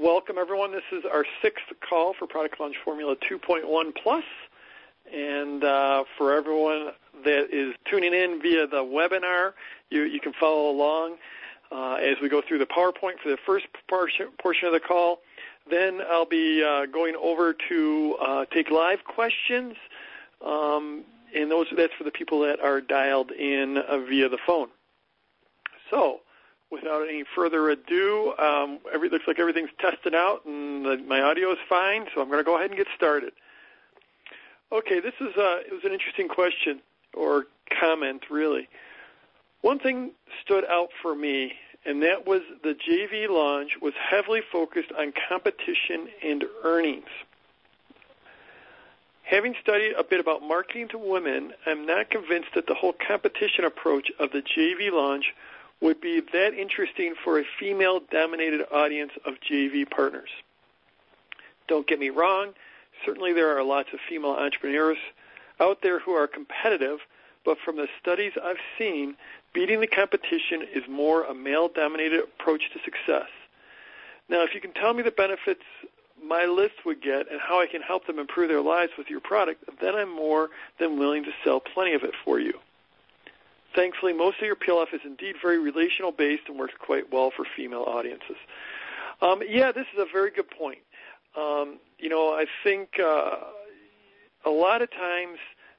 welcome, everyone. This is our sixth call for Product Launch Formula 2.1 Plus. And for everyone that is tuning in via the webinar, you can follow along as we go through the PowerPoint for the first portion of the call. Then I'll be going over to take live questions, and that's for the people that are dialed in via the phone. So, without any further ado, it looks like everything's tested out, and my audio is fine, so I'm going to go ahead and get started. Okay, it was an interesting question, or comment, really. One thing stood out for me, and that was the JV launch was heavily focused on competition and earnings. Having studied a bit about marketing to women, I'm not convinced that the whole competition approach of the JV launch would be that interesting for a female-dominated audience of JV partners. Don't get me wrong, certainly there are lots of female entrepreneurs out there who are competitive, but from the studies I've seen, beating the competition is more a male-dominated approach to success. Now, if you can tell me the benefits my list would get and how I can help them improve their lives with your product, then I'm more than willing to sell plenty of it for you. Thankfully, most of your PLF is indeed very relational-based and works quite well for female audiences. This is a very good point. I think a lot of times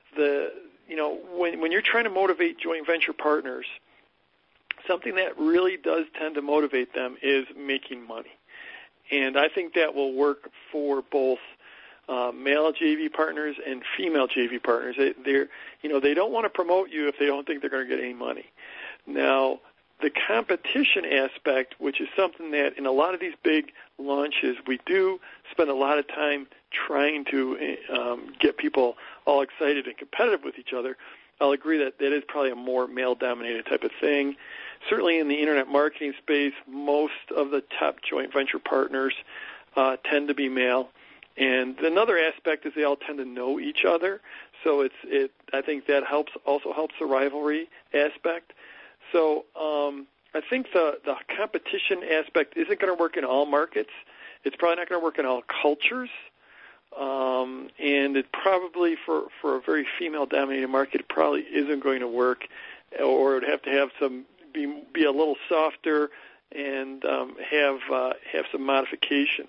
when you're trying to motivate joint venture partners, something that really does tend to motivate them is making money. And I think that will work for both male JV partners and female JV partners. They don't want to promote you if they don't think they're going to get any money. Now, the competition aspect, which is something that in a lot of these big launches, we do spend a lot of time trying to get people all excited and competitive with each other. I'll agree that that is probably a more male-dominated type of thing. Certainly in the internet marketing space, most of the top joint venture partners tend to be male. And another aspect is they all tend to know each other, so I think that also helps the rivalry aspect. So I think the competition aspect isn't going to work in all markets. It's probably not going to work in all cultures, and it probably for a very female-dominated market, it probably isn't going to work, or it would have to have be a little softer and have some modifications.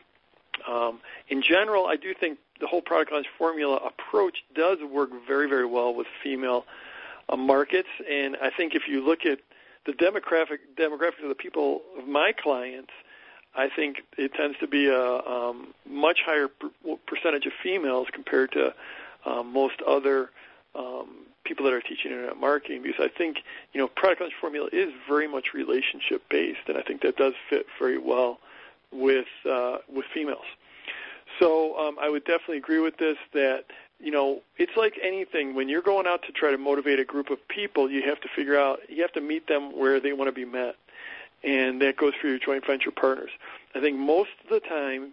In general, I do think the whole product launch formula approach does work very, very well with female markets, and I think if you look at the demographics of the people of my clients, I think it tends to be a much higher percentage of females compared to most other people that are teaching internet marketing, because I think product launch formula is very much relationship based, and I think that does fit very well with females. So I would definitely agree with this that, it's like anything. When you're going out to try to motivate a group of people, you have to meet them where they want to be met. And that goes for your joint venture partners. I think most of the time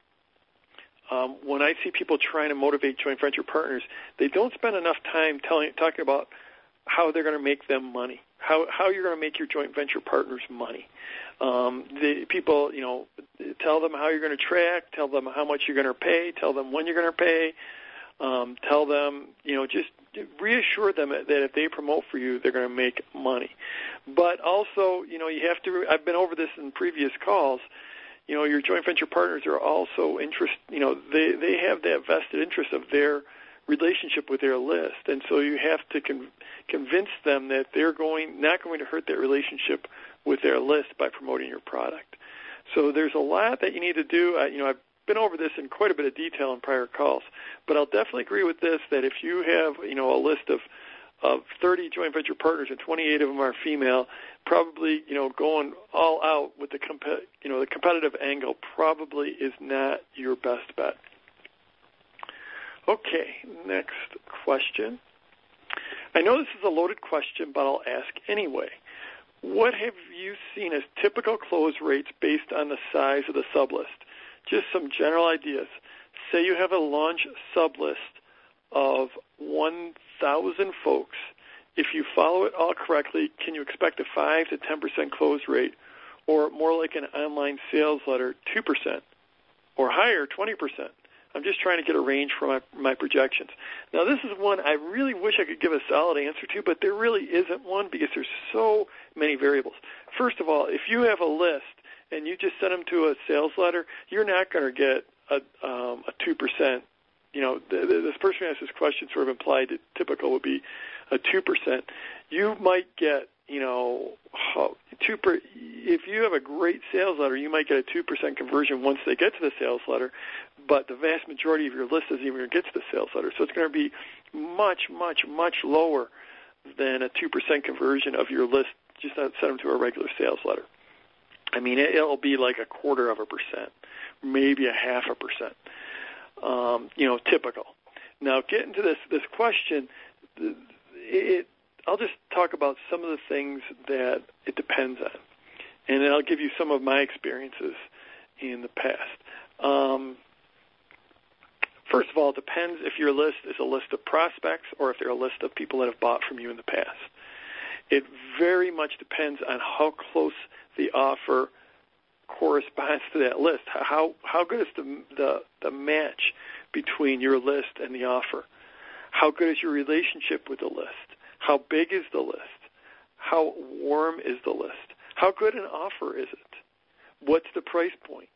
when I see people trying to motivate joint venture partners, they don't spend enough time talking about how they're going to make them money, how you're going to make your joint venture partners money. People, tell them how you're going to track, tell them how much you're going to pay, tell them when you're going to pay, tell them, just reassure them that if they promote for you, they're going to make money. But also, you have to, I've been over this in previous calls, your joint venture partners are also they have that vested interest of their relationship with their list. And so you have to convince them that they're not going to hurt that relationship with their list by promoting your product. So there's a lot that you need to do. I've been over this in quite a bit of detail in prior calls, but I'll definitely agree with this, that if you have, a list of 30 joint venture partners and 28 of them are female, probably, going all out with the competitive angle probably is not your best bet. Okay, next question. I know this is a loaded question, but I'll ask anyway. What have you seen as typical close rates based on the size of the sublist? Just some general ideas. Say you have a launch sublist of 1,000 folks. If you follow it all correctly, can you expect a 5 to 10% close rate, or more like an online sales letter, 2%, or higher, 20%. I'm just trying to get a range for my projections. Now, this is one I really wish I could give a solid answer to, but there really isn't one because there's so many variables. First of all, if you have a list and you just send them to a sales letter, you're not going to get a 2%. You know, this person who asked this question sort of implied that typical would be a 2%. You might get, you know, if you have a great sales letter, you might get a 2% conversion once they get to the sales letter, but the vast majority of your list doesn't even get to the sales letter. So it's going to be much, much, much lower than a 2% conversion of your list just to send them to a regular sales letter. I mean, it'll be like 0.25%, maybe 0.5%, you know, typical. Now, getting to this question, I'll just talk about some of the things that it depends on, and then I'll give you some of my experiences in the past. First of all, it depends if your list is a list of prospects or if they're a list of people that have bought from you in the past. It very much depends on how close the offer corresponds to that list. How good is the match between your list and the offer? How good is your relationship with the list? How big is the list? How warm is the list? How good an offer is it? What's the price point?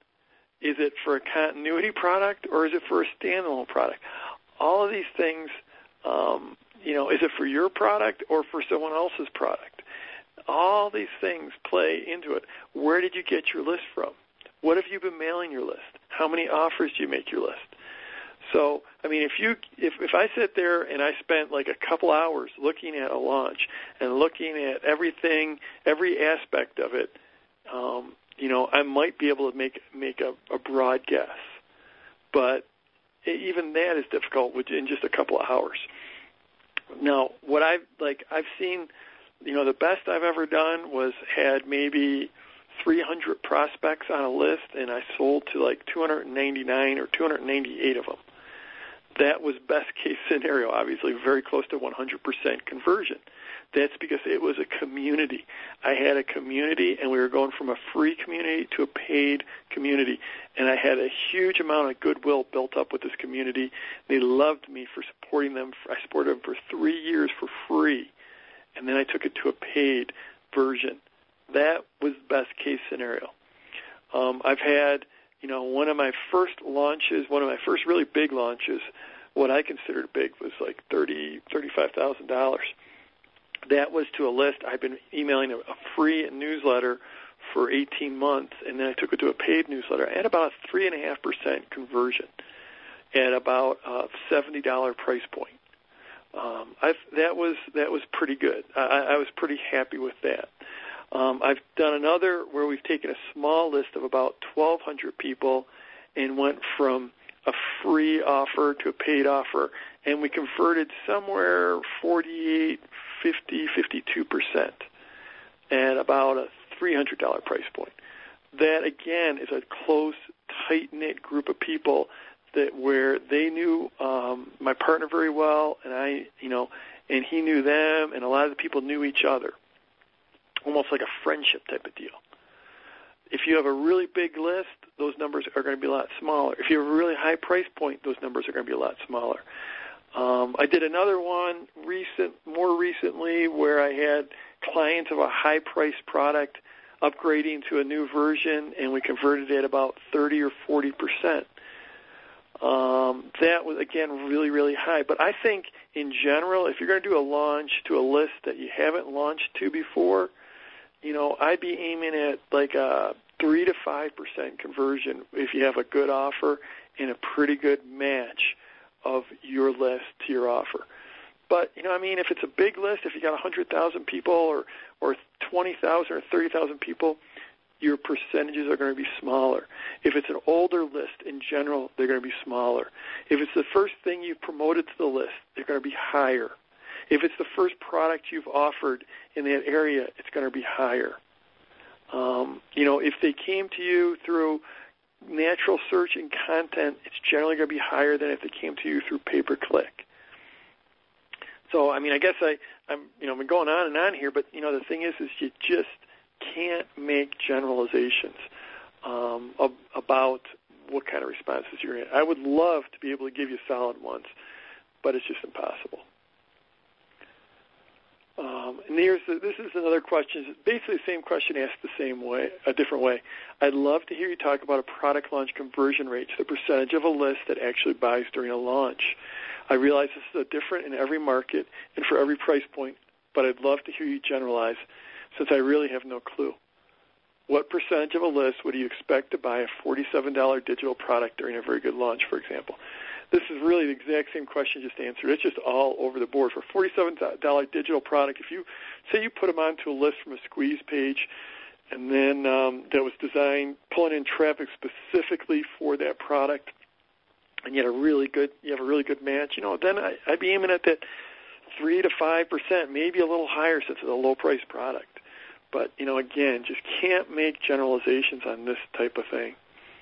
Is it for a continuity product or is it for a standalone product? All of these things, you know, is it for your product or for someone else's product? All these things play into it. Where did you get your list from? What have you been mailing your list? How many offers do you make your list? So, I mean, if I sit there and I spent like a couple hours looking at a launch and looking at everything, every aspect of it, you know, I might be able to make a broad guess. But even that is difficult in just a couple of hours. Now, what I've seen, you know, the best I've ever done was had maybe 300 prospects on a list, and I sold to like 299 or 298 of them. That was best case scenario, obviously very close to 100% conversion. That's because it was a community. I had a community, and we were going from a free community to a paid community, and I had a huge amount of goodwill built up with this community. They loved me for supporting them. I supported them for 3 years for free, and then I took it to a paid version. That was best case scenario. I've had, you know, one of my first really big launches, what I considered big was like $35,000. That was to a list. I've been emailing a free newsletter for 18 months, and then I took it to a paid newsletter. I had about a 3.5% conversion at about a $70 price point. That was pretty good. I was pretty happy with that. I've done another where we've taken a small list of about 1,200 people and went from a free offer to a paid offer, and we converted somewhere 48, 50, 52% at about a $300 price point. That, again, is a close, tight-knit group of people where they knew my partner very well, and and he knew them, and a lot of the people knew each other. Almost like a friendship type of deal. If you have a really big list, those numbers are going to be a lot smaller. If you have a really high price point, those numbers are going to be a lot smaller. I did another one more recently where I had clients of a high-priced product upgrading to a new version, and we converted at about 30 or 40%. That was, again, really, really high. But I think, in general, if you're going to do a launch to a list that you haven't launched to before, you know, I'd be aiming at like a 3 to 5% conversion if you have a good offer and a pretty good match of your list to your offer. But, you know, I mean, if it's a big list, if you got 100,000 people or 20,000 or 30,000 people, your percentages are going to be smaller. If it's an older list, in general, they're going to be smaller. If it's the first thing you've promoted to the list, they're going to be higher. If it's the first product you've offered in that area, it's going to be higher. You know, if they came to you through natural search and content, it's generally going to be higher than if they came to you through pay-per-click. So, I mean, I guess I've been going on and on here, but, you know, the thing is you just can't make generalizations about what kind of responses you're in. I would love to be able to give you solid ones, but it's just impossible. And this is another question. It's basically the same question asked the same way, a different way. I'd love to hear you talk about a product launch conversion rate, the percentage of a list that actually buys during a launch. I realize this is different in every market and for every price point, but I'd love to hear you generalize since I really have no clue. What percentage of a list would you expect to buy a $47 digital product during a very good launch, for example? This is really the exact same question just answered. It's just all over the board. For a $47 digital product, if you say you put them onto a list from a squeeze page and then that was designed, pulling in traffic specifically for that product, and you have a really good match, then I'd be aiming at that 3 to 5%, maybe a little higher since it's a low-price product. But, again, just can't make generalizations on this type of thing.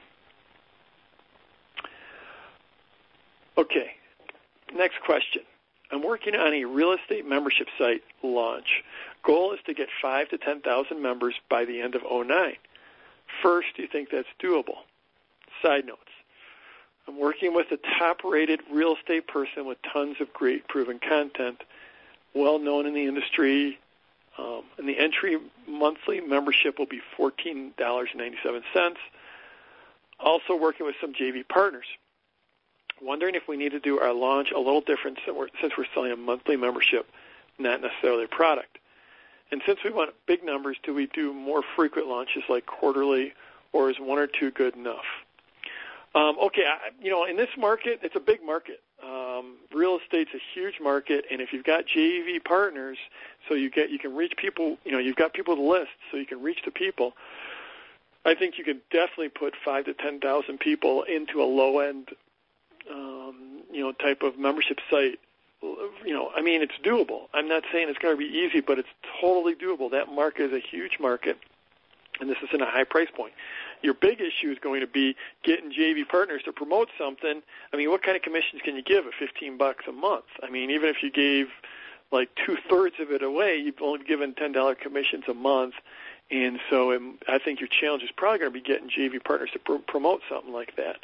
Okay, next question. I'm working on a real estate membership site launch. Goal is to get 5,000 to 10,000 members by the end of 2009. First, do you think that's doable? Side notes. I'm working with a top-rated real estate person with tons of great proven content, well-known in the industry, and the entry monthly membership will be $14.97. Also working with some JV partners. Wondering if we need to do our launch a little different since we're selling a monthly membership, not necessarily a product. And since we want big numbers, do we do more frequent launches like quarterly, or is 1 or 2 good enough? In this market, it's a big market. Real estate's a huge market, and if you've got JV partners, so you can reach people, you've got people to list, so you can reach the people. I think you could definitely put 5,000 to 10,000 people into a low-end, type of membership site. It's doable. I'm not saying it's going to be easy, but it's totally doable. That market is a huge market, and this is in a high price point. Your big issue is going to be getting JV partners to promote something. What kind of commissions can you give at $15 a month? Even if you gave like 2/3 of it away, you've only given $10 commissions a month. And so I think your challenge is probably going to be getting JV partners to promote something like that.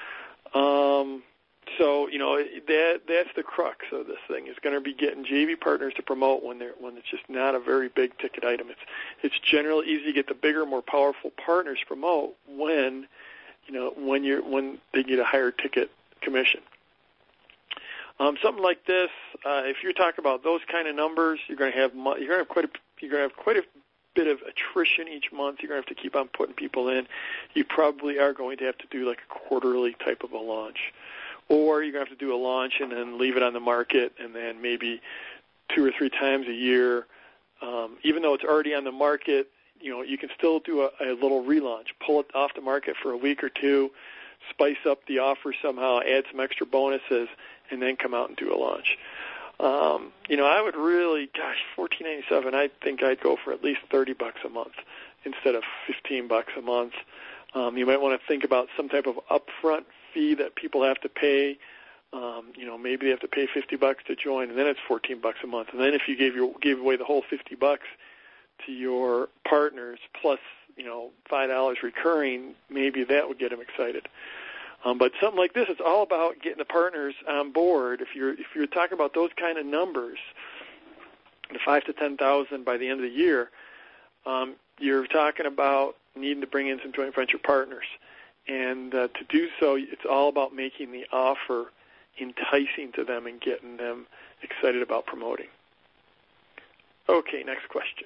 That's the crux of this thing. Is going to be getting JV partners to promote when it's just not a very big ticket item. It's generally easy to get the bigger, more powerful partners to promote when they get a higher ticket commission. Something like this, if you're talking about those kind of numbers, you're going to have quite a bit of attrition each month. You're going to have to keep on putting people in. You probably are going to have to do like a quarterly type of a launch. Or you're going to have to do a launch and then leave it on the market and then maybe 2 or 3 times a year. Even though it's already on the market, you can still do a little relaunch. Pull it off the market for a week or 2, spice up the offer somehow, add some extra bonuses, and then come out and do a launch. I would really, $14.97. I think I'd go for at least $30 a month instead of $15 a month. You might want to think about some type of upfront fee that people have to pay. Maybe they have to pay $50 to join, and then it's $14 a month. And then if you gave away the whole $50 to your partners plus $5 recurring, maybe that would get them excited. But something like this, it's all about getting the partners on board. If you're talking about those kind of numbers, the 5,000 to 10,000 by the end of the year, you're talking about needing to bring in some joint venture partners. And to do so, it's all about making the offer enticing to them and getting them excited about promoting. Okay, next question.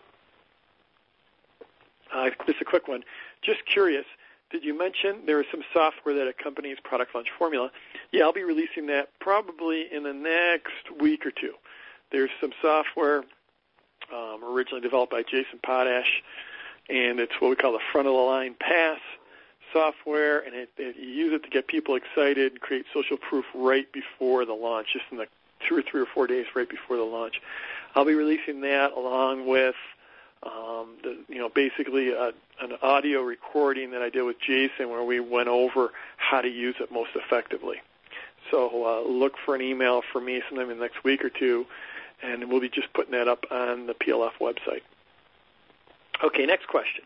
This is a quick one. Just curious, did you mention there is some software that accompanies Product Launch Formula? Yeah, I'll be releasing that probably in the next week or 2. There's some software originally developed by Jason Potash, and it's what we call the front-of-the-line pass software, and you use it to get people excited and create social proof right before the launch, just in the 2 or 3 or 4 days right before the launch. I'll be releasing that along with basically an audio recording that I did with Jason where we went over how to use it most effectively. So look for an email from me sometime in the next week or 2, and we'll be just putting that up on the PLF website. Okay, next question.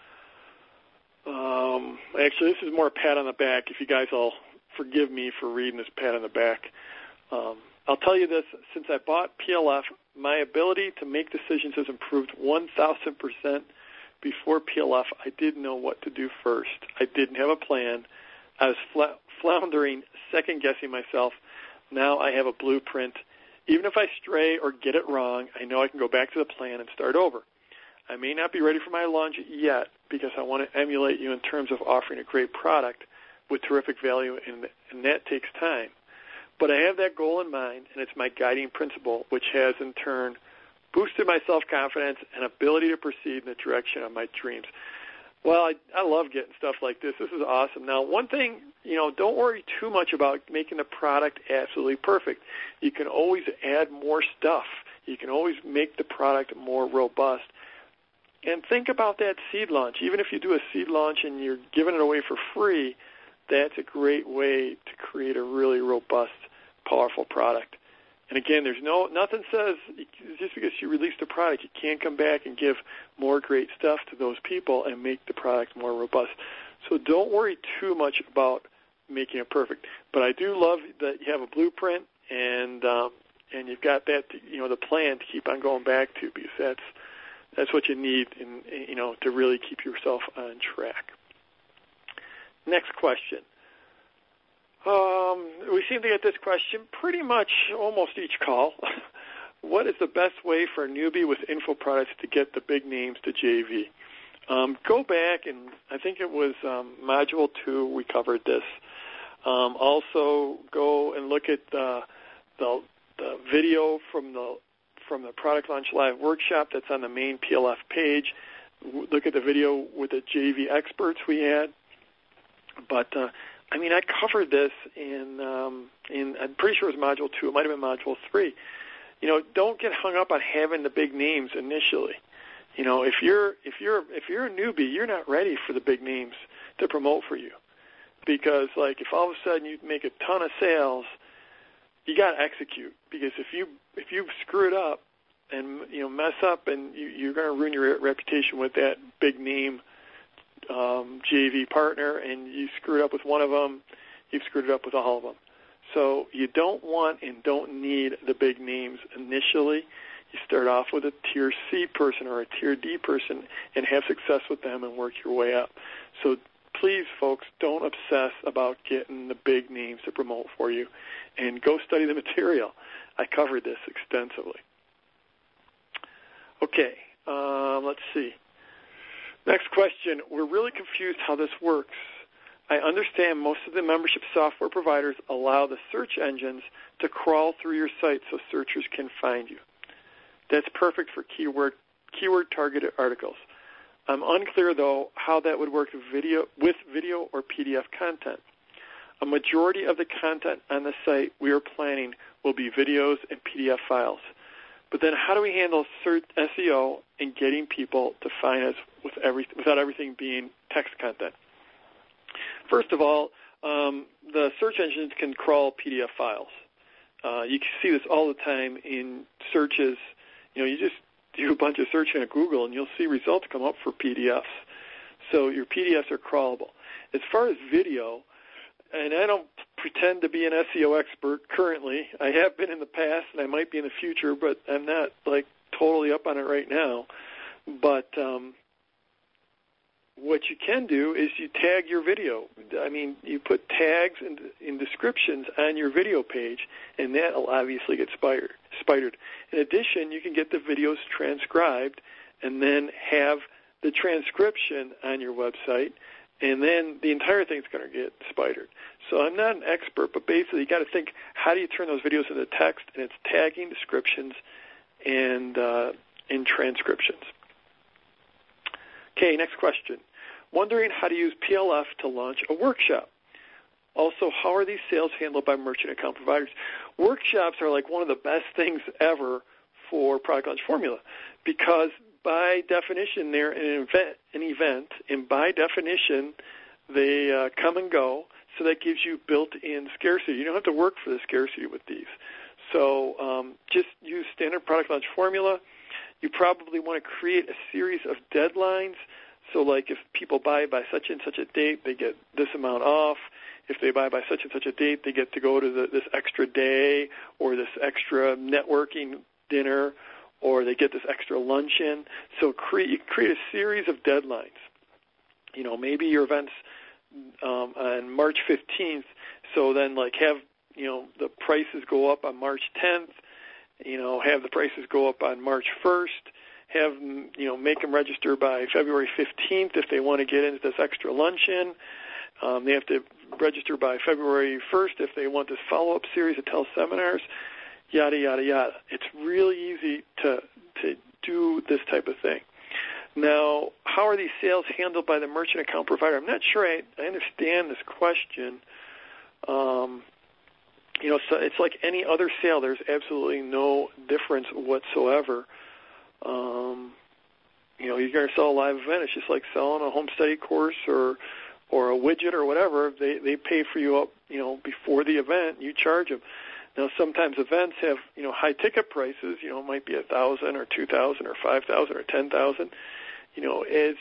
Actually, this is more a pat on the back. If you guys all forgive me for reading this pat on the back. I'll tell you this, since I bought PLF, my ability to make decisions has improved 1,000%. Before PLF, I didn't know what to do first. I didn't have a plan. I was floundering, second-guessing myself. Now I have a blueprint. Even if I stray or get it wrong, I know I can go back to the plan and start over. I may not be ready for my launch yet because I want to emulate you in terms of offering a great product with terrific value, and that takes time. But I have that goal in mind, and it's my guiding principle, which has, in turn, boosted my self-confidence and ability to proceed in the direction of my dreams. Well, I love getting stuff like this. This is awesome. Now, one thing, don't worry too much about making the product absolutely perfect. You can always add more stuff. You can always make the product more robust. And think about that seed launch. Even if you do a seed launch and you're giving it away for free, that's a great way to create a really robust, powerful product. And again, there's nothing says just because you released a product, you can't come back and give more great stuff to those people and make the product more robust. So don't worry too much about making it perfect. But I do love that you have a blueprint and you've got that, the plan to keep on going back to, because that's what you need to really keep yourself on track. Next question. We seem to get this question pretty much almost each call. What is the best way for a newbie with info products to get the big names to JV? Go back, and I think it was Module 2, we covered this. Also, go and look at the video from the Product Launch Live workshop that's on the main PLF page. Look at the video with the JV experts we had. But I covered this in I'm pretty sure it was Module 2. It might have been Module 3. Don't get hung up on having the big names initially. If you're a newbie, you're not ready for the big names to promote for you, because if all of a sudden you make a ton of sales, you got to execute. Because if you screw it up and mess up, and you're going to ruin your reputation with that big name JV partner, and you screwed up with one of them, you've screwed it up with all of them. So you don't want and don't need the big names initially. You start off with a Tier C person or a Tier D person and have success with them and work your way up. So please, folks, don't obsess about getting the big names to promote for you, and go study the material. I covered this extensively. Okay, let's see. Next question. We're really confused how this works. I understand most of the membership software providers allow the search engines to crawl through your site so searchers can find you. That's perfect for keyword-targeted articles. I'm unclear, though, how that would work with video or PDF content. A majority of the content on the site we are planning will be videos and PDF files. But then how do we handle search SEO and getting people to find us without everything being text content? First of all, the search engines can crawl PDF files. You can see this all the time in searches. You just do a bunch of searching at Google, and you'll see results come up for PDFs. So your PDFs are crawlable. As far as video, and I don't pretend to be an SEO expert currently. I have been in the past, and I might be in the future, but I'm not totally up on it right now. But what you can do is you tag your video. You put tags in descriptions on your video page, and that will obviously get spidered. In addition, you can get the videos transcribed and then have the transcription on your website, and then the entire thing's going to get spidered. So I'm not an expert, but basically you got to think, how do you turn those videos into text? And it's tagging, descriptions, and transcriptions. Okay, next question. Wondering how to use PLF to launch a workshop. Also, how are these sales handled by merchant account providers? Workshops are one of the best things ever for Product Launch Formula, because by definition they're an event, and by definition they come and go, so that gives you built-in scarcity. You don't have to work for the scarcity with these. So just use standard Product Launch Formula. You probably want to create a series of deadlines. So like if people buy by such and such a date, they get this amount off. If they buy by such and such a date, they get to go to this extra day or this extra networking dinner, or they get this extra luncheon. So you create a series of deadlines. Maybe your event's on March 15th, so then have the prices go up on March 10th, have the prices go up on March 1st, have make them register by February 15th if they want to get into this extra luncheon. They have to register by February 1st if they want this follow-up series of teleseminars, yada, yada, yada. It's really easy to do this type of thing. Now, how are these sales handled by the merchant account provider? I'm not sure I understand this question. So it's like any other sale. There's absolutely no difference whatsoever. You're going to sell a live event. It's just like selling a home study course or a widget or whatever. They pay for you up, before the event. You charge them. Now, sometimes events have, high ticket prices. It might be $1,000 or $2,000 or $5,000 or $10,000. As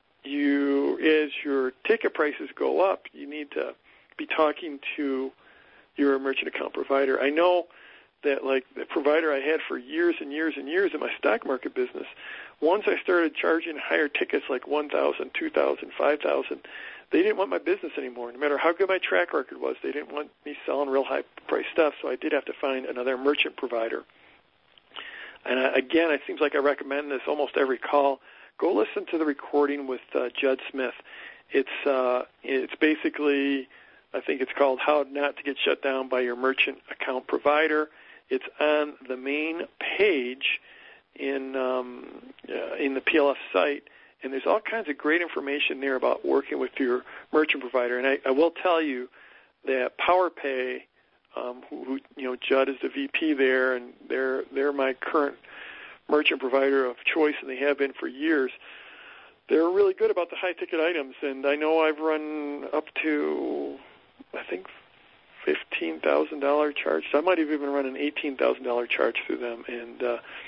your ticket prices go up, you need to be talking to your merchant account provider. I know that, like, the provider I had for years and years and years in my stock market business, once I started charging higher tickets like $1,000, $2,000, $5,000, they didn't want my business anymore. No matter how good my track record was, they didn't want me selling real high-priced stuff, so I did have to find another merchant provider. And again, it seems like I recommend this almost every call. Go listen to the recording with Judd Smith. It's basically, I think it's called How Not to Get Shut Down by Your Merchant Account Provider. It's on the main page in the PLF site, and there's all kinds of great information there about working with your merchant provider. And I will tell you that PowerPay, who Judd is the VP there, and they're my current merchant provider of choice, and they have been for years. They're really good about the high-ticket items, and I know I've run up to, I think, $15,000 charge. So I might have even run an $18,000 charge through them. And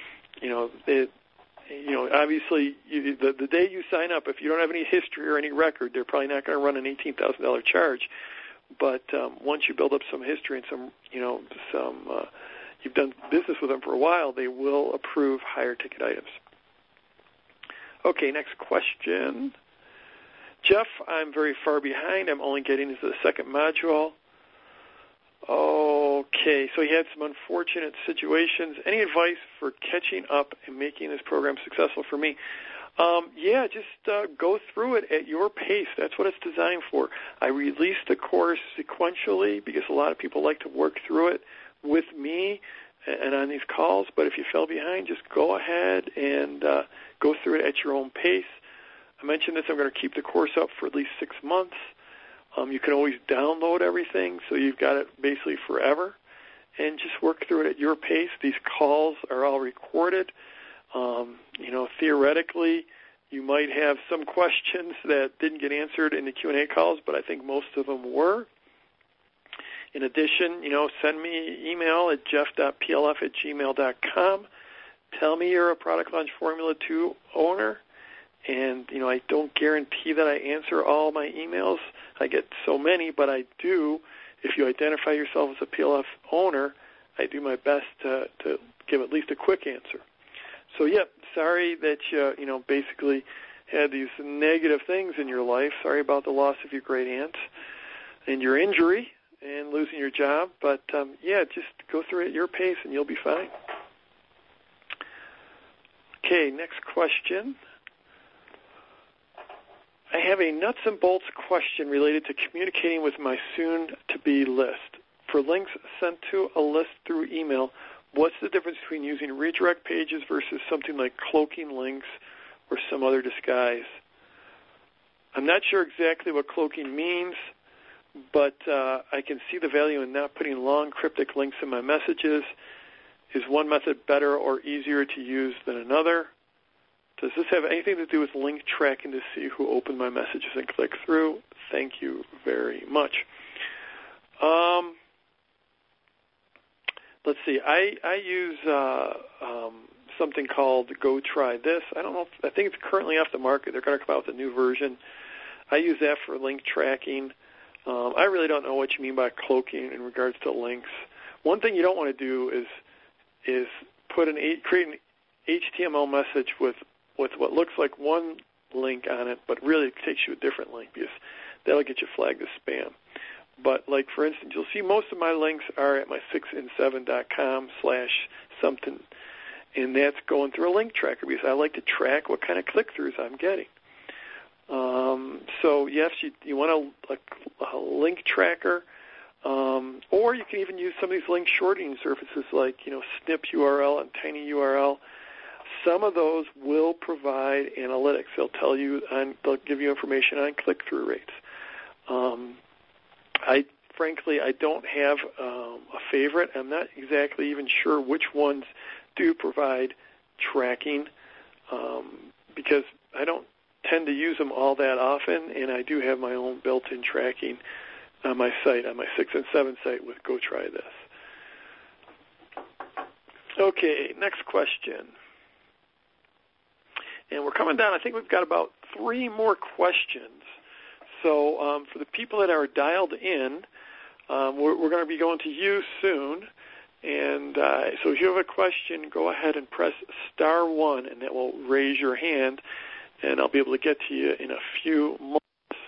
obviously, the day you sign up, if you don't have any history or any record, they're probably not going to run an $18,000 charge. But once you build up some history and you've done business with them for a while, they will approve higher ticket items. Okay, next question. Jeff, I'm very far behind. I'm only getting into the second module. Okay, so he had some unfortunate situations. Any advice for catching up and making this program successful for me? Just go through it at your pace. That's what it's designed for. I release the course sequentially because a lot of people like to work through it with me and on these calls, but if you fell behind, just go ahead and go through it at your own pace. I mentioned this, I'm going to keep the course up for at least 6 months. You can always download everything, so you've got it basically forever, and just work through it at your pace. These calls are all recorded. Theoretically, you might have some questions that didn't get answered in the Q&A calls, but I think most of them were. In addition, send me email at jeff.plf@gmail.com. Tell me you're a Product Launch Formula 2 owner, and, I don't guarantee that I answer all my emails. I get so many, but I do. If you identify yourself as a PLF owner, I do my best to give at least a quick answer. So, sorry that you basically had these negative things in your life. Sorry about the loss of your great aunt and your injury and losing your job. But, just go through it at your pace and you'll be fine. Okay, next question. I have a nuts and bolts question related to communicating with my soon-to-be list. For links sent to a list through email, what's the difference between using redirect pages versus something like cloaking links or some other disguise? I'm not sure exactly what cloaking means, but I can see the value in not putting long, cryptic links in my messages. Is one method better or easier to use than another? Does this have anything to do with link tracking to see who opened my messages and click through? Thank you very much. Let's see. I use something called Go Try This. I don't know. I think it's currently off the market. They're going to come out with a new version. I use that for link tracking. I really don't know what you mean by cloaking in regards to links. One thing you don't want to do is create an HTML message with what looks like one link on it, but really it takes you a different link, because that'll get you flagged as spam. But, like, for instance, you'll see most of my links are at my 6in7.com/something, and that's going through a link tracker, because I like to track what kind of click-throughs I'm getting. So, yes, you want a link tracker, or you can even use some of these link shortening services like, Snip URL and Tiny URL. Some of those will provide analytics. They'll give you information on click-through rates. Frankly, I don't have a favorite. I'm not exactly even sure which ones do provide tracking, because I don't tend to use them all that often, and I do have my own built-in tracking on my site, on my 6 and 7 site with Go Try This. Okay, next question. And we're coming down. I think we've got about 3 more questions. So for the people that are dialed in, we're going to be going to you soon. And so if you have a question, go ahead and press *1, and that will raise your hand, and I'll be able to get to you in a few moments.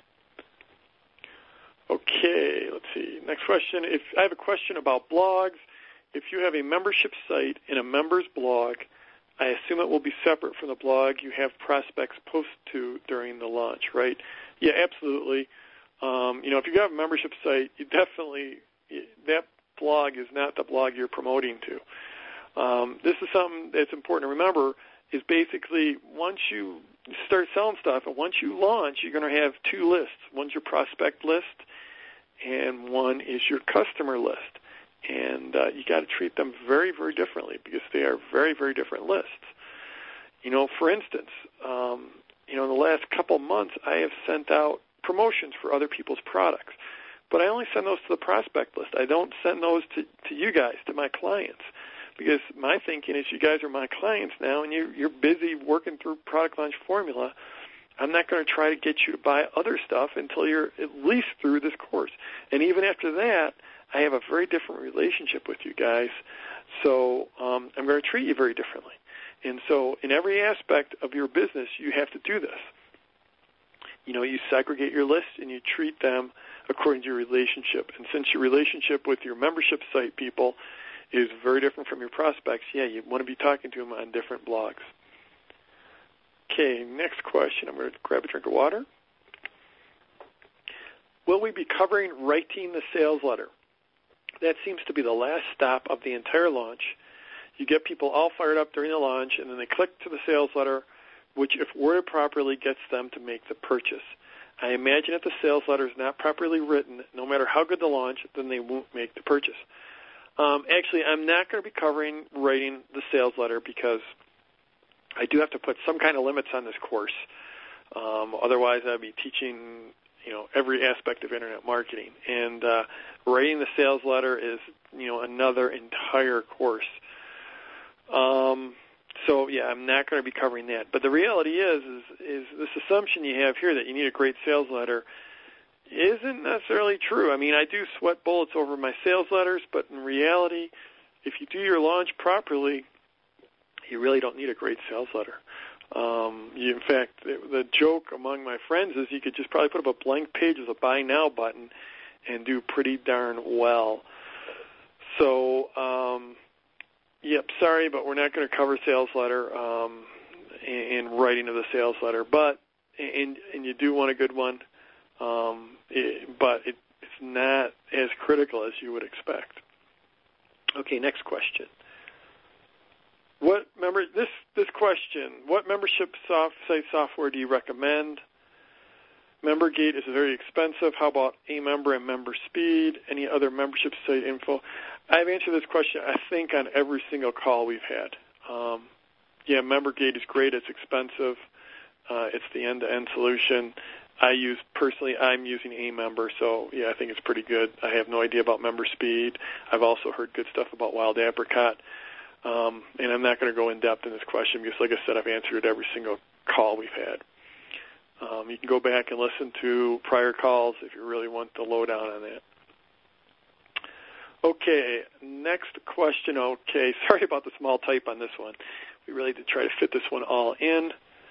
Okay, let's see. Next question. If I have a question about blogs, if you have a membership site and a member's blog, I assume it will be separate from the blog you have prospects post to during the launch, right? Yeah, absolutely. If you have a membership site, that blog is not the blog you're promoting to. This is something that's important to remember, is basically once you start selling stuff and once you launch, you're going to have 2 lists. One's your prospect list and one is your customer list. And you got to treat them very, very differently, because they are very, very different lists. For instance, in the last couple months, I have sent out promotions for other people's products, but I only send those to the prospect list. I don't send those to you guys, to my clients, because my thinking is you guys are my clients now, and you're busy working through Product Launch Formula. I'm not going to try to get you to buy other stuff until you're at least through this course. And even after that, I have a very different relationship with you guys, so I'm going to treat you very differently. And so in every aspect of your business, you have to do this. You segregate your lists and you treat them according to your relationship. And since your relationship with your membership site people is very different from your prospects, you want to be talking to them on different blogs. Okay, next question. I'm going to grab a drink of water. Will we be covering writing the sales letter? That seems to be the last stop of the entire launch. You get people all fired up during the launch, and then they click to the sales letter, which, if worded properly, gets them to make the purchase. I imagine if the sales letter is not properly written, no matter how good the launch, then they won't make the purchase. Actually, I'm not going to be covering writing the sales letter, because I do have to put some kind of limits on this course. Otherwise, I'd be teaching every aspect of internet marketing. And writing the sales letter is, another entire course. So, I'm not going to be covering that. But the reality is this assumption you have here that you need a great sales letter isn't necessarily true. I mean, I do sweat bullets over my sales letters, but in reality, if you do your launch properly, you really don't need a great sales letter. In fact, the joke among my friends is you could just probably put up a blank page with a Buy Now button and do pretty darn well. So, sorry, but we're not going to cover sales letter and writing of the sales letter. But and you do want a good one, but it's not as critical as you would expect. Okay, next question. This question, what membership site software do you recommend? MemberGate is very expensive. How about aMember and MemberSpeed? Any other membership site info? I've answered this question, I think, on every single call we've had. MemberGate is great. It's expensive. It's the end-to-end solution. I'm using aMember, so I think it's pretty good. I have no idea about MemberSpeed. I've also heard good stuff about Wild Apricot. And I'm not going to go in depth in this question because, like I said, I've answered it every single call we've had. You can go back and listen to prior calls if you really want the lowdown on that. Okay, next question. Okay, sorry about the small type on this one. We really did try to fit this one all in.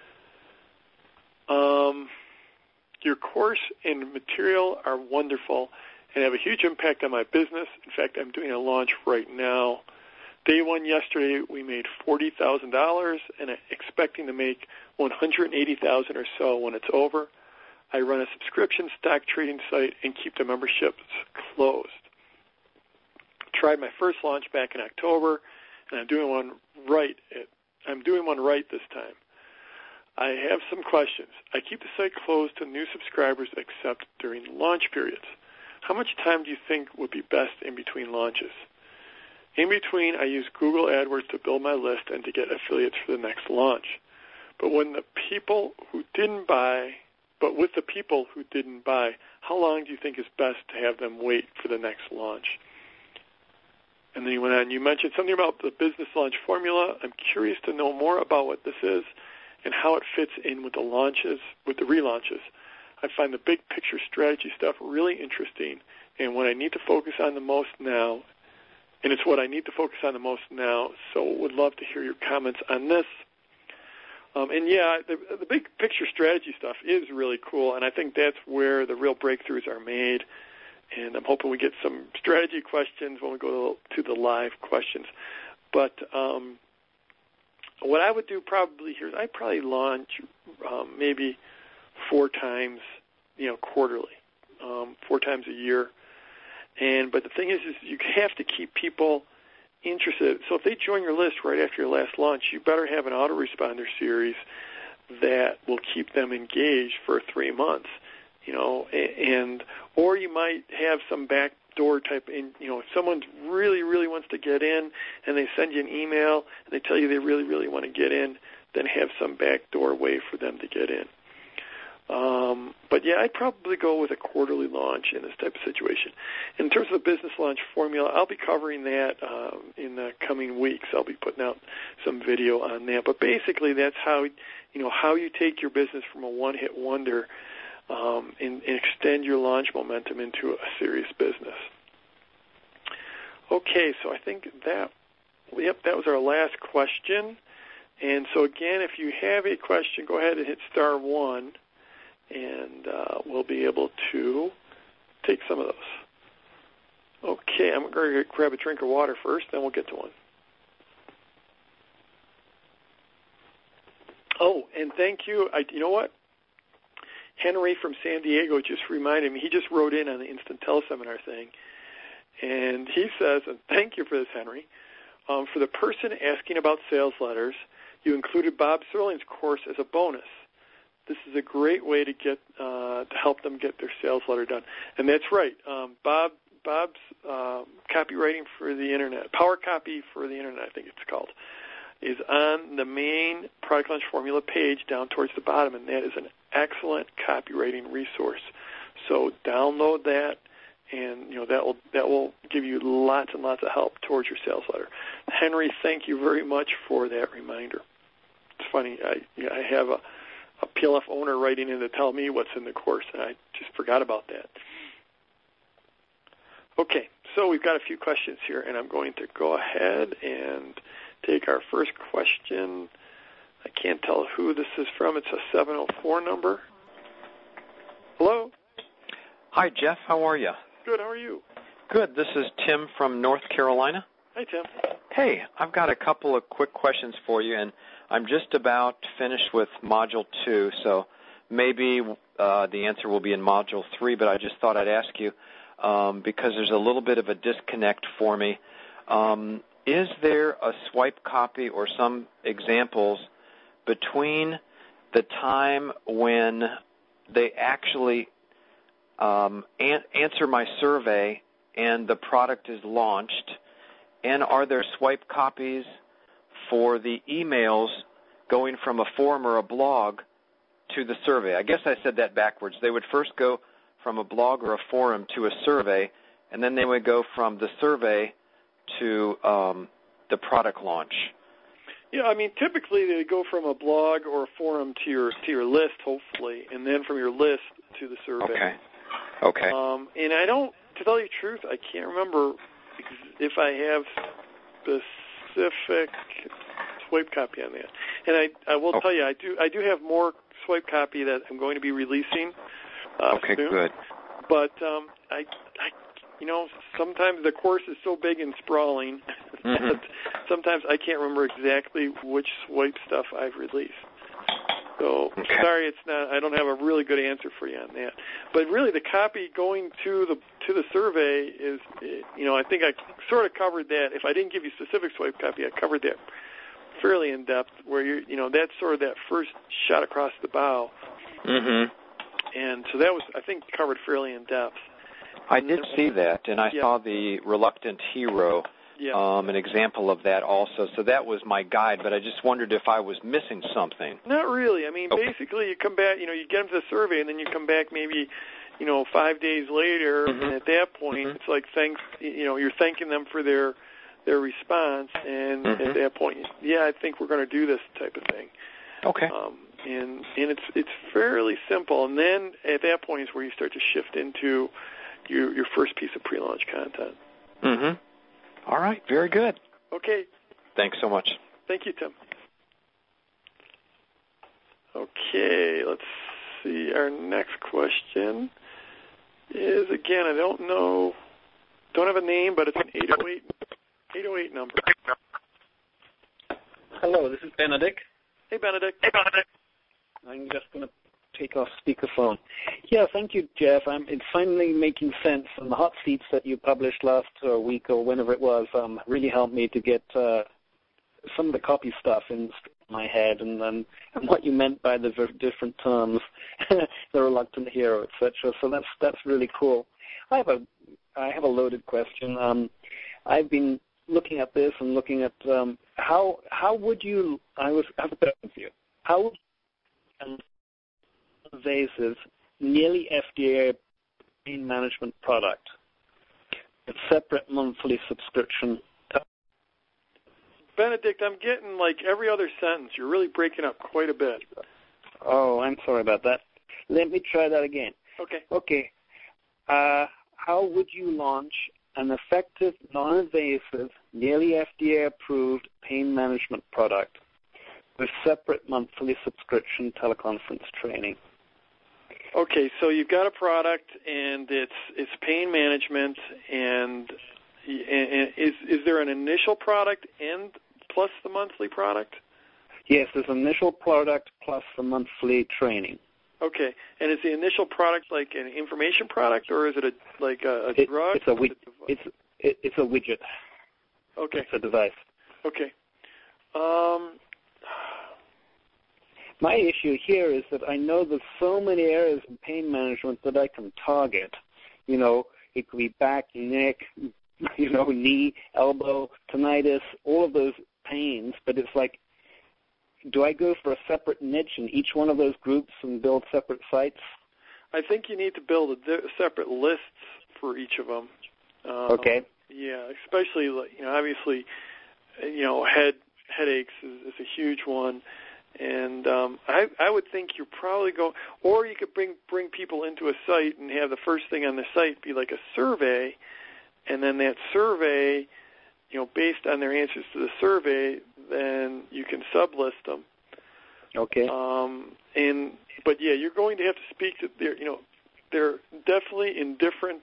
Your course and material are wonderful and have a huge impact on my business. In fact, I'm doing a launch right now. Day one yesterday, we made $40,000, and I'm expecting to make $180,000 or so when it's over. I run a subscription stock trading site and keep the memberships closed. Tried my first launch back in October, and I'm doing one right. I'm doing one right this time. I have some questions. I keep the site closed to new subscribers except during launch periods. How much time do you think would be best in between launches? In between, I use Google AdWords to build my list and to get affiliates for the next launch. But with the people who didn't buy, how long do you think is best to have them wait for the next launch? And then you went on. You mentioned something about the business launch formula. I'm curious to know more about what this is and how it fits in with the launches, with the relaunches. I find the big picture strategy stuff really interesting, and what I need to focus on the most now. And it's what I need to focus on the most now. So would love to hear your comments on this. The big picture strategy stuff is really cool, and I think that's where the real breakthroughs are made. And I'm hoping we get some strategy questions when we go to the live questions. But what I would do probably here is I'd probably launch maybe 4 times, quarterly, 4 times a year. But the thing is you have to keep people interested. So if they join your list right after your last launch, you better have an autoresponder series that will keep them engaged for 3 months, or you might have some backdoor type if someone really, really wants to get in and they send you an email and they tell you they really, really want to get in, then have some backdoor way for them to get in. I'd probably go with a quarterly launch in this type of situation. In terms of the business launch formula, I'll be covering that in the coming weeks. I'll be putting out some video on that. But basically, that's how you take your business from a one-hit wonder and extend your launch momentum into a serious business. Okay, so I think that was our last question. And so again, if you have a question, go ahead and hit star 1. And we'll be able to take some of those. Okay, I'm going to grab a drink of water first, then we'll get to one. Oh, and thank you. You know what? Henry from San Diego just reminded me. He just wrote in on the Instant Teleseminar thing. And he says, and thank you for this, Henry, for the person asking about sales letters, you included Bob Serling's course as a bonus. This is a great way to get to help them get their sales letter done. And that's right. Bob's copywriting for the Internet, Power Copy for the Internet, I think it's called, is on the main Product Launch Formula page down towards the bottom, and that is an excellent copywriting resource. So download that, and that will give you lots and lots of help towards your sales letter. Henry, thank you very much for that reminder. It's funny. I have a PLF owner writing in to tell me what's in the course, and I just forgot about that. Okay, so we've got a few questions here, and I'm going to go ahead and take our first question. I can't tell who this is from. It's a 704 number. Hello? Hi, Jeff. How are you? Good. How are you? Good. This is Tim from North Carolina. Hi, Tim. Hey, I've got a couple of quick questions for you, and I'm just about finished with Module 2, so maybe the answer will be in Module 3, but I just thought I'd ask you because there's a little bit of a disconnect for me. Is there a swipe copy or some examples between the time when they actually answer my survey and the product is launched, and are there swipe copies for the emails going from a forum or a blog to the survey? I guess I said that backwards. They would first go from a blog or a forum to a survey, and then they would go from the survey to the product launch? Yeah, I mean, typically they go from a blog or a forum to your list, hopefully, and then from your list to the survey. Okay. And I don't, to tell you the truth, I can't remember if I have specific swipe copy on that. And I will tell you, I do have more swipe copy that I'm going to be releasing soon. Good. But I sometimes the course is so big and sprawling that sometimes I can't remember exactly which swipe stuff I've released. So sorry, I don't have a really good answer for you on that. But really, the copy going to the survey is, I think I sort of covered that. If I didn't give you specific swipe copy, I covered that fairly in depth. Where that's sort of that first shot across the bow. Mm-hmm. And so that was, I think, covered fairly in depth. I did see that, and I saw the Reluctant Hero, an example of that also. So that was my guide, but I just wondered if I was missing something. Not really. I mean, basically, you come back, you get them to the survey, and then you come back maybe, 5 days later, and at that point, it's like you're thanking them for their response, and at that point, I think we're going to do this type of thing. Okay. And it's fairly simple, and then at that point is where you start to shift into your first piece of pre-launch content. Mm-hmm. All right. Very good. Okay. Thanks so much. Thank you, Tim. Okay, let's see. Our next question is, again, I don't have a name, but it's an 808 number. Hello, this is Benedict. Hey, Benedict. I'm just going to take off speakerphone. Yeah, thank you, Jeff. It's finally making sense. And the hot seats that you published last week or whenever it was really helped me to get some of the copy stuff in my head and what you meant by the different terms, the Reluctant Hero, etc. So that's really cool. I have a loaded question. I've been looking at this and looking at how would you? I have a question for you. How would an invasive, nearly FDA pain management product with separate monthly subscription? Benedict, I'm getting like every other sentence. You're really breaking up quite a bit. Oh, I'm sorry about that. Let me try that again. Okay. How would you launch an effective, non-invasive, nearly FDA-approved pain management product with separate monthly subscription teleconference training? Okay, so you've got a product, and it's pain management, and is there an initial product and plus the monthly product? Yes, there's an initial product plus the monthly training. Okay, and is the initial product like an information product, or is it a drug? It's a widget. Okay. It's a device. Okay. My issue here is that I know there's so many areas in pain management that I can target. It could be back, neck, knee, elbow, tinnitus, all of those pains, but it's like, do I go for a separate niche in each one of those groups and build separate sites? I think you need to build separate lists for each of them. Okay. Yeah, especially, obviously, headaches is a huge one. And I would think you're probably or you could bring people into a site and have the first thing on the site be like a survey, and then that survey, based on their answers to the survey, then you can sublist them. Okay. But you're going to have to speak to they're definitely in different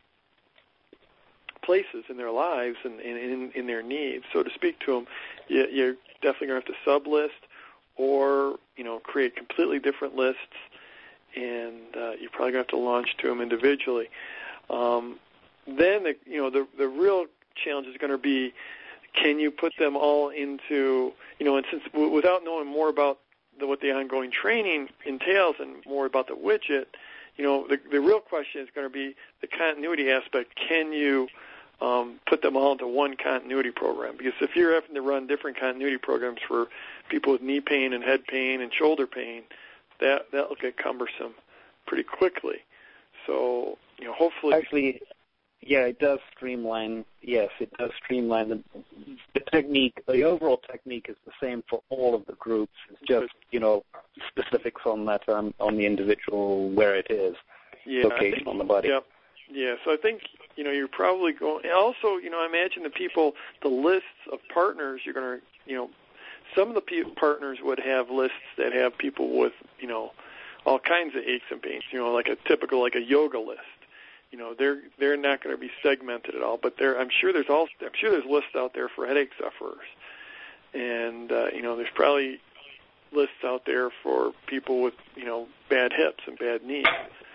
places in their lives and in their needs. So to speak to them, you're definitely going to have to sublist, or create completely different lists, and you're probably going to have to launch to them individually. Then the real challenge is going to be, can you put them all into, and since without knowing more about what the ongoing training entails and more about the widget, the real question is going to be the continuity aspect. Can you put them all into one continuity program? Because if you're having to run different continuity programs for people with knee pain and head pain and shoulder pain, that'll get cumbersome pretty quickly. So, hopefully... Actually, it does streamline. Yes, it does streamline the overall technique is the same for all of the groups. It's just, specifics on that, on the individual, where it is, location on the body. Yep. Yeah, so I think, you're probably going, also, I imagine the lists of partners you're going to, some of the partners would have lists that have people with, all kinds of aches and pains, like a typical, like a yoga list. They're not going to be segmented at all, but I'm sure there's lists out there for headache sufferers, and there's probably lists out there for people with bad hips and bad knees.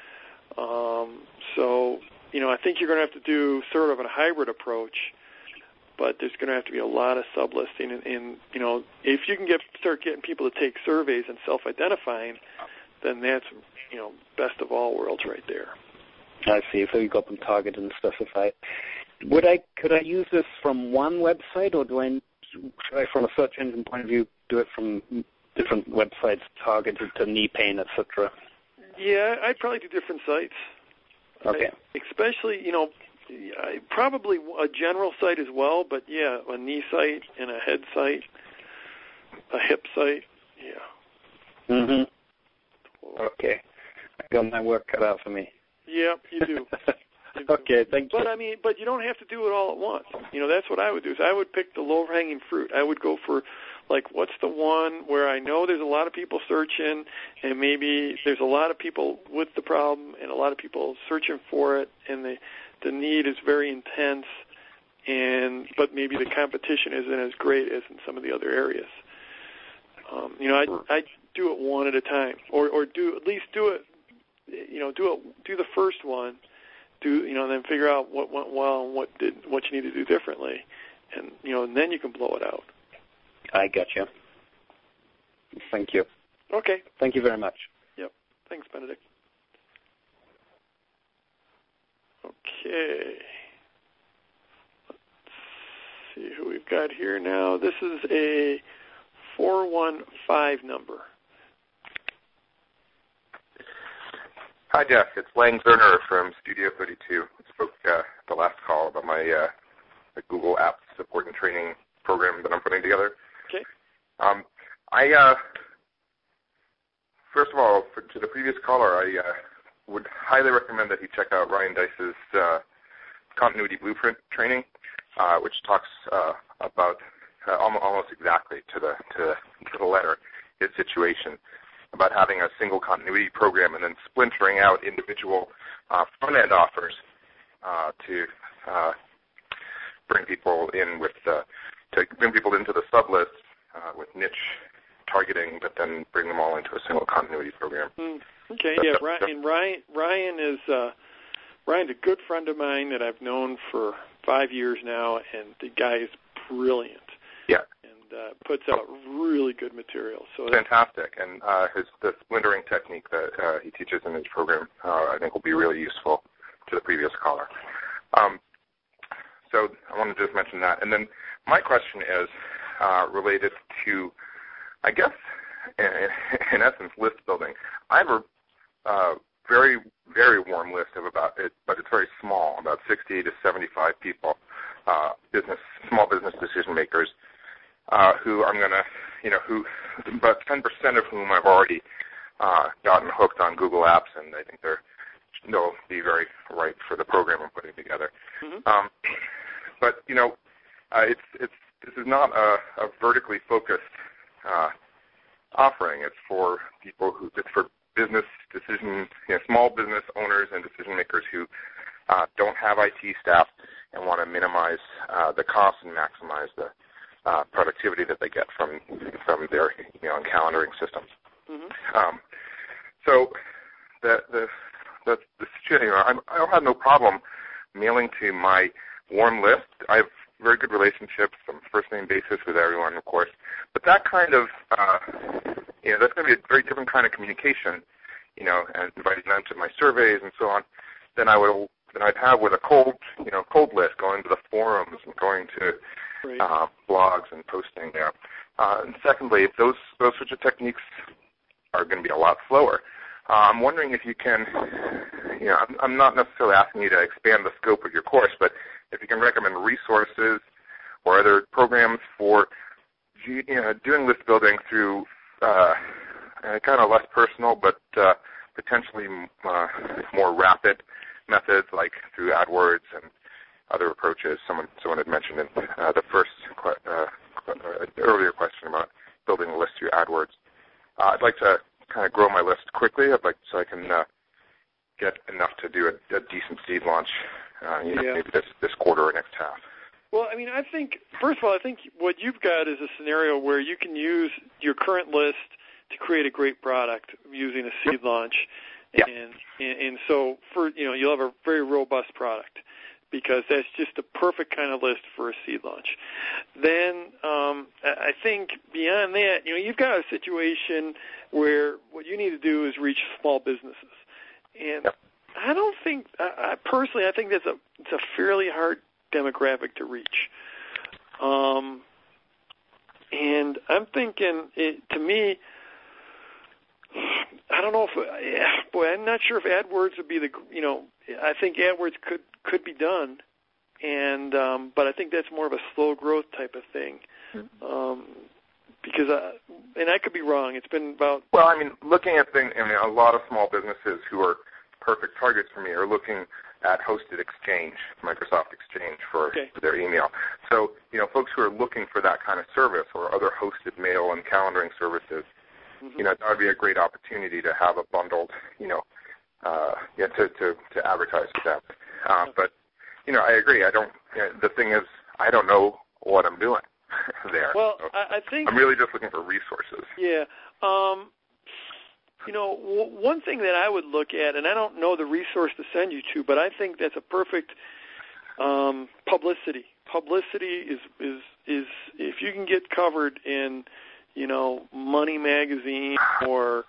So I think you're going to have to do sort of a hybrid approach, but there's going to have to be a lot of sublisting, and if you can start getting people to take surveys and self-identifying, then that's best of all worlds right there. I see. So you got them targeted and specified. Could I use this from one website, or should I, from a search engine point of view, do it from different websites targeted to knee pain, etc.? Yeah, I'd probably do different sites. Okay. Especially, probably a general site as well, but yeah, a knee site and a head site, a hip site, yeah. Mm-hmm. Okay. I got my work cut out for me. Yeah, you do. Okay, thank you. But you don't have to do it all at once. That's what I would do. Is I would pick the low-hanging fruit. I would go for, what's the one where I know there's a lot of people searching, and maybe there's a lot of people with the problem and a lot of people searching for it, and the need is very intense, but maybe the competition isn't as great as in some of the other areas. I do it one at a time, or at least do it. Do the first one, and then figure out what went well and what you need to do differently, and then you can blow it out. I got you. Thank you. Okay. Thank you very much. Yep. Thanks, Benedict. Okay. Let's see who we've got here now. This is a 415 number. Hi, Jeff. It's Lang Zerner from Studio 32. I spoke the last call about my the Google Apps support and training program that I'm putting together. Okay. First of all, to the previous caller, I would highly recommend that he check out Ryan Deiss's Continuity Blueprint training, which talks about almost exactly to the letter his situation, about having a single continuity program and then splintering out individual front-end offers to bring people in to bring people into the sublists with niche targeting, but then bring them all into a single continuity program. Okay, yeah, Ryan's a good friend of mine that I've known for 5 years now, and the guy is brilliant. Yeah. Puts out really good material. So fantastic, and the splintering technique that he teaches in his program, I think, will be really useful to the previous caller. So I want to just mention that, and then my question is related to, I guess, in essence, list building. I have a very, very warm list of but it's very small, about 60 to 75 people, small business decision makers. Who I'm going to, who about 10% of whom I've already gotten hooked on Google Apps, and I think they'll be very right for the program I'm putting together. Mm-hmm. But this is not a vertically focused offering. It's for people it's for business small business owners and decision makers who don't have IT staff and want to minimize the costs and maximize the productivity that they get from their calendaring systems. Mm-hmm. So the situation, I don't have no problem mailing to my warm list. I have very good relationships on a first name basis with everyone, of course. But that kind of that's going to be a very different kind of communication, and inviting them to my surveys and so on, than I'd have with a cold list, going to the forums and going to blogs and posting there. And secondly, if those sorts of techniques are going to be a lot slower, I'm wondering if you can, I'm not necessarily asking you to expand the scope of your course, but if you can recommend resources or are there programs for doing list building through kind of less personal but potentially more rapid methods, like through AdWords and other approaches? Someone had mentioned in the first earlier question about building a list through AdWords. I'd like to kind of grow my list quickly. So I can get enough to do a decent seed launch, maybe this quarter or next half. Well, I mean, I think, first of all, I think what you've got is a scenario where you can use your current list to create a great product using a seed launch. Yeah. And so you'll have a very robust product because that's just the perfect kind of list for a seed launch. Then I think beyond that, you've got a situation where what you need to do is reach small businesses. And I don't think, personally, I think it's a fairly hard demographic to reach. And I'm thinking, to me, I don't know if, I'm not sure if AdWords would be I think AdWords could be done, and but I think that's more of a slow growth type of thing. Because, and I could be wrong, it's been about... Well, I mean, looking at things, a lot of small businesses who are perfect targets for me are looking at hosted Exchange, Microsoft Exchange for their email. So, folks who are looking for that kind of service or other hosted mail and calendaring services, that would be a great opportunity to have a bundled, to advertise with them. But, I agree. The thing is, I don't know what I'm doing there. Well, so I think... I'm really just looking for resources. Yeah. One thing that I would look at, and I don't know the resource to send you to, but I think that's a perfect publicity. Publicity is if you can get covered in, Money Magazine or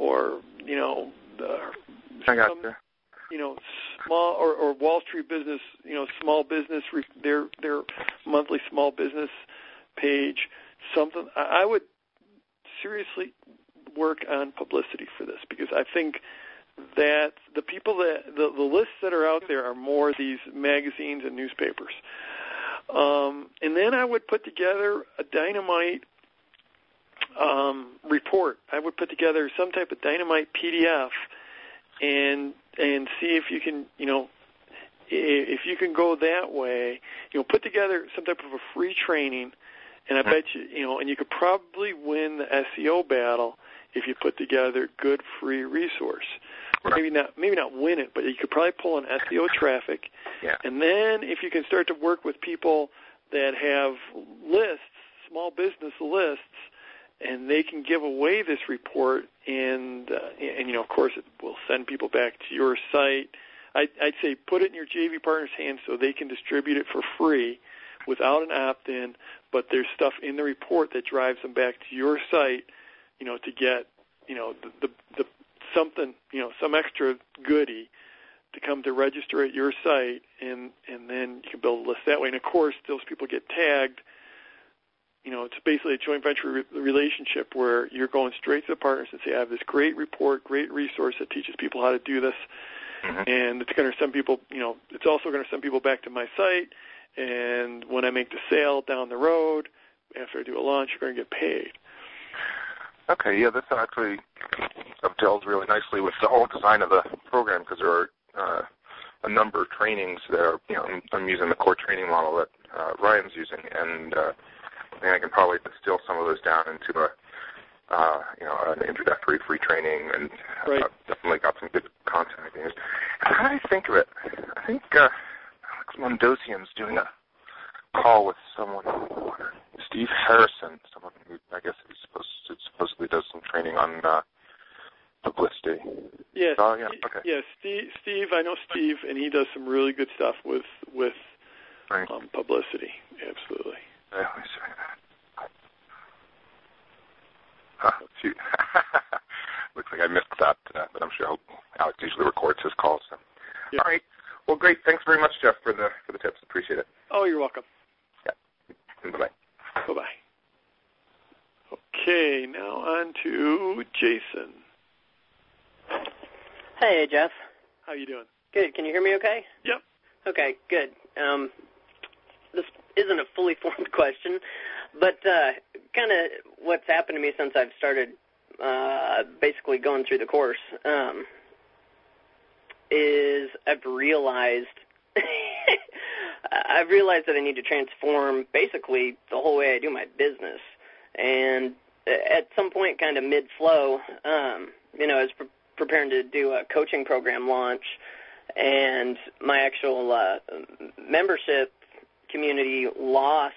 I got you. Small or Wall Street Business, small business, their monthly small business page, something. I would seriously work on publicity for this because I think that the people the lists that are out there are more these magazines and newspapers. And then I would put together a dynamite report. I would put together some type of dynamite PDF and see if you can, if you can go that way, put together some type of a free training, and I bet you, and you could probably win the SEO battle if you put together good free resource. Right. Maybe not win it, but you could probably pull in SEO traffic. Yeah. And then if you can start to work with people that have lists, small business lists, and they can give away this report, and of course it will send people back to your site. I'd say put it in your JV partner's hands so they can distribute it for free without an opt-in, but there's stuff in the report that drives them back to your site, to get, the something, some extra goodie to come to register at your site, and then you can build a list that way. And of course, those people get tagged. It's basically a joint venture relationship where you're going straight to the partners and say, I have this great report, great resource that teaches people how to do this. And it's going to send people, it's also going to send people back to my site. And when I make the sale down the road, after I do a launch, you're going to get paid. Okay, yeah, this actually dovetails really nicely with the whole design of the program because there are a number of trainings there. I'm using the core training model that Ryan's using, and I can probably distill some of those down into an introductory free training, and definitely got some good content I can use. How do I think of it? I think Alex Mondosian's doing a call with someone, Steve Harrison, someone who I guess supposedly does some training on publicity. Yes. Oh, yeah. Okay. Yeah, Steve. I know Steve, and he does some really good stuff with publicity. Absolutely. Yeah, let me see. Shoot. Looks like I missed that, but I'm sure Alex usually records his calls. So. Yep. All right. Well, great. Thanks very much, Jeff, for the tips. Appreciate it. Oh, you're welcome. Yeah. Bye-bye. Bye-bye. Okay, now on to Jason. Hey, Jeff. How you doing? Good. Can you hear me okay? Yep. Okay, good. isn't a fully formed question, but kind of what's happened to me since I've started basically going through the course is I've realized that I need to transform basically the whole way I do my business. And at some point, kind of mid-flow, I was preparing to do a coaching program launch, and my actual membership community lost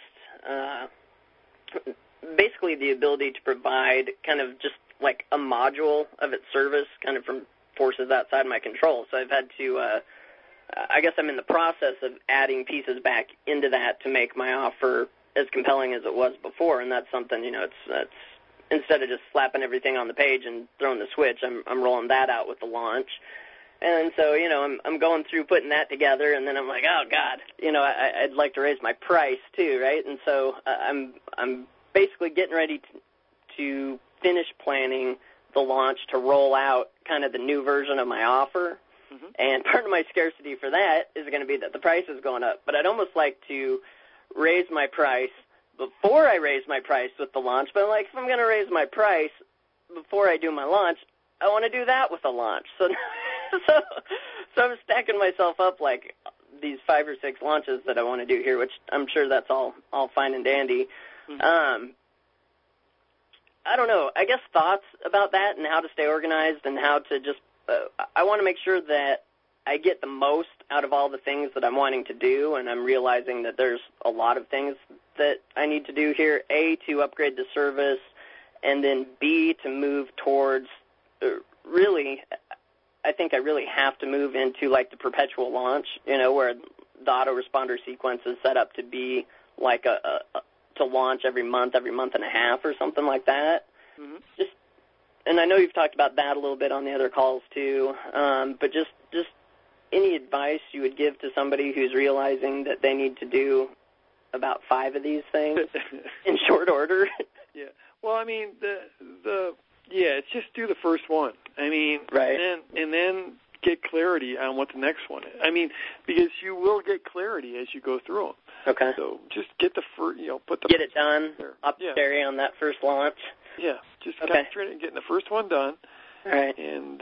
basically the ability to provide kind of just like a module of its service kind of from forces outside my control. So I've had to, I guess I'm in the process of adding pieces back into that to make my offer as compelling as it was before, and that's something, it's instead of just slapping everything on the page and throwing the switch, I'm rolling that out with the launch. And so, I'm going through putting that together, and then I'm like, oh, God, I'd like to raise my price too, right? And so I'm basically getting ready to finish planning the launch to roll out kind of the new version of my offer. Mm-hmm. And part of my scarcity for that is going to be that the price is going up. But I'd almost like to raise my price before I raise my price with the launch. But if I'm going to raise my price before I do my launch, I want to do that with the launch. So I'm stacking myself up like these 5 or 6 launches that I want to do here, which I'm sure that's all fine and dandy. Mm-hmm. I don't know. I guess thoughts about that and how to stay organized and how to just I want to make sure that I get the most out of all the things that I'm wanting to do, and I'm realizing that there's a lot of things that I need to do here. A, to upgrade the service, and then B, to move towards really, I think I really have to move into like the perpetual launch, where the autoresponder sequence is set up to be like to launch every month and a half or something like that. Mm-hmm. And I know you've talked about that a little bit on the other calls too, but just any advice you would give to somebody who's realizing that they need to do about 5 of these things in short order? Yeah. Well, I mean, it's just do the first one. I mean, right. And then get clarity on what the next one is. I mean, because you will get clarity as you go through them. Okay. So just get the first, get it done. Up the cherry on that first launch. Yeah. Just concentrate on getting the first one done. All right. And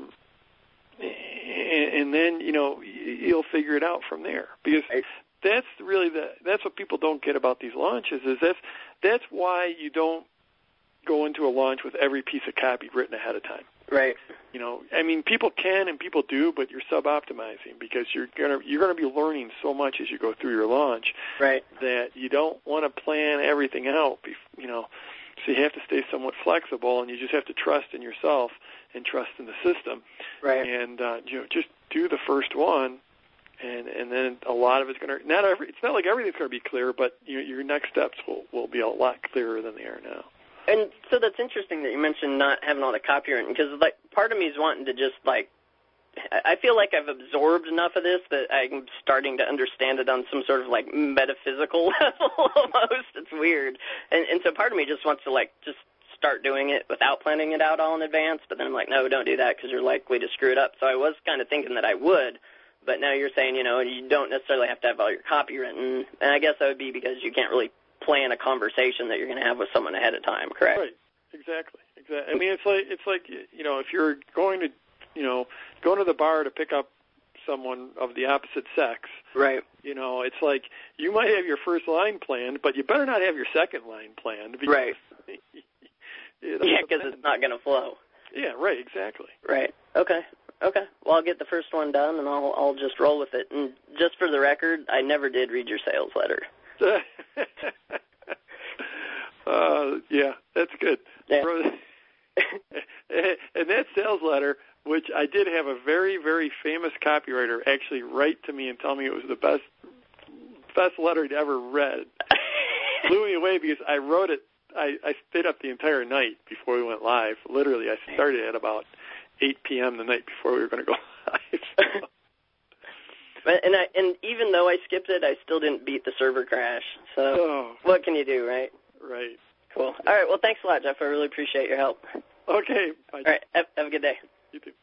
then you'll figure it out from there, because that's really that's what people don't get about these launches is that's why you don't go into a launch with every piece of copy written ahead of time. Right. I mean, people can and people do, but you're sub-optimizing because you're gonna be learning so much as you go through your launch. Right. That you don't want to plan everything out. So you have to stay somewhat flexible, and you just have to trust in yourself and trust in the system. Right. And just do the first one, and then a lot of it's going to it's not like everything's going to be clear, but your next steps will be a lot clearer than they are now. And so that's interesting that you mentioned not having all the copy written, because part of me is wanting to just I feel like I've absorbed enough of this that I'm starting to understand it on some sort of metaphysical level almost. It's weird. And so part of me just wants to just start doing it without planning it out all in advance, but then I'm like, no, don't do that because you're likely to screw it up. So I was kind of thinking that I would, but now you're saying, you don't necessarily have to have all your copy written. And I guess that would be because you can't really plan a conversation that you're going to have with someone ahead of time, correct? Right. Exactly. I mean, it's like if you're going to the bar to pick up someone of the opposite sex. Right. It's like you might have your first line planned, but you better not have your second line planned. Because, right. Yeah, because it's not going to flow. Yeah, right, exactly. Right. Okay. Well, I'll get the first one done, and I'll just roll with it. And just for the record, I never did read your sales letter. Yeah, that's good. Yeah. And that sales letter, which I did have a very, very famous copywriter actually write to me and tell me it was the best letter he'd ever read, blew me away because I wrote it. I stayed up the entire night before we went live. Literally, I started at about 8 p.m. the night before we were going to go live. And even though I skipped it, I still didn't beat the server crash. So what can you do, right? Right. Cool. All right. Well, thanks a lot, Jeff. I really appreciate your help. Okay. Bye. All right. Have a good day. You too.